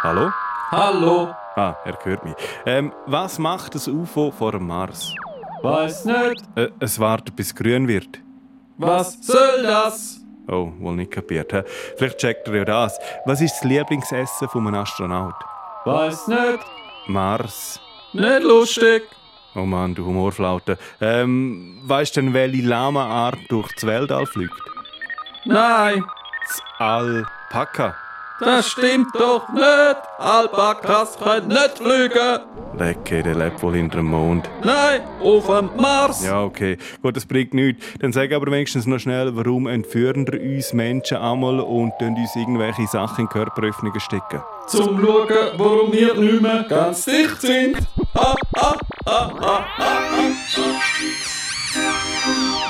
Hallo? Hallo? Ah, er hört mich. Was macht das UFO vor dem Mars? Weiß nicht. Es wartet, bis es grün wird. Was soll das? Oh, wohl nicht kapiert. He? Vielleicht checkt er ja das. Was ist das Lieblingsessen von einem Astronaut? Weiß nicht. Mars. Nicht lustig. Oh Mann, du Humorflaute. Weißt du denn, welche Lama-Art durch das Weltall fliegt? Nein, Das Alpaka. das stimmt doch nicht. Alpakas können nicht fliegen. Lecke, der lebt wohl hinter dem Mond. Nein, auf dem Mars. Ja, okay. Gut, das bringt nichts. Dann sag aber wenigstens noch schnell, warum entführen wir uns Menschen einmal und tun uns irgendwelche Sachen in Körperöffnungen stecken? Zum Schauen, warum wir nicht mehr ganz dicht sind. Ah, ah, ah, ah, ah, ah.